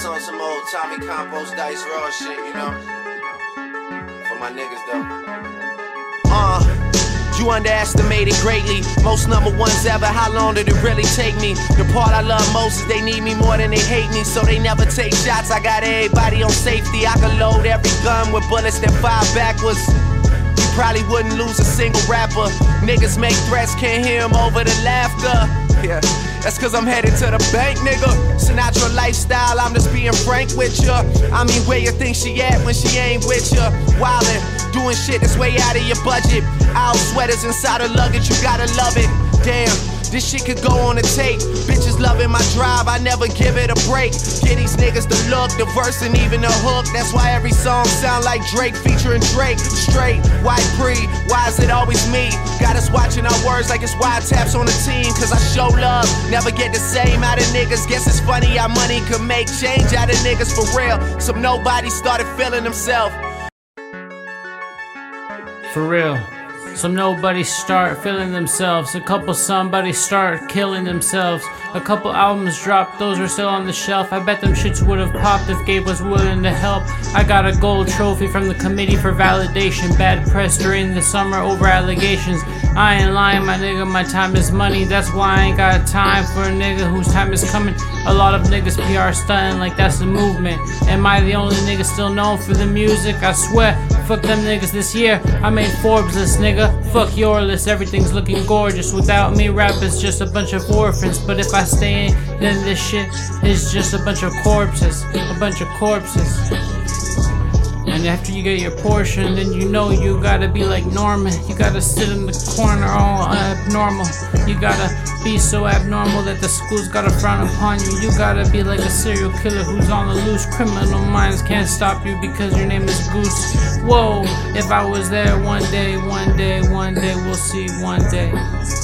This on some old Tommy Campos Dice Raw shit, you know? For my niggas though. You underestimated greatly. Most number ones ever, how long did it really take me? The part I love most is they need me more than they hate me, so they never take shots. I got everybody on safety. I can load every gun with bullets that fire backwards. You probably wouldn't lose a single rapper. Niggas make threats, can't hear them over the laughter. Yeah, that's cause I'm headed to the bank, nigga. Sinatra lifestyle, I'm just being frank with ya. I mean, where you think she at when she ain't with ya? Wildin', doing shit that's way out of your budget. Owl sweaters inside her luggage, you gotta love it. Damn, this shit could go on a tape. Bitches loving my drive, I never give it a break. Get these niggas the look, the verse and even the hook. That's why every song sound like Drake featuring Drake. Straight, white pre, why is it always me? Got us watching our words like it's wiretaps on the team. Cause I show love, never get the same out of niggas. Guess it's funny how money could make change out of niggas for real. Some nobody started feeling themselves. For real. Some nobody start feeling themselves. A couple somebody start killing themselves. A couple albums dropped, those are still on the shelf. I bet them shits would've popped if Gabe was willing to help. I got a gold trophy from the committee for validation. Bad press during the summer over allegations. I ain't lying, my nigga, my time is money. That's why I ain't got time for a nigga whose time is coming. A lot of niggas PR stunting like that's the movement. Am I the only nigga still known for the music? I swear, fuck them niggas this year. I made Forbes list, nigga. Fuck your list, everything's looking gorgeous. Without me, rap is just a bunch of orphans. But if I stay in, then this shit is just a bunch of corpses. A bunch of corpses. And after you get your portion, then you know you gotta be like Norman. You gotta sit in the corner all abnormal. You gotta be so abnormal that the school's gotta frown upon you. You gotta be like a serial killer who's on the loose. Criminal minds can't stop you because your name is Goose. Whoa, if I was there one day, we'll see one day.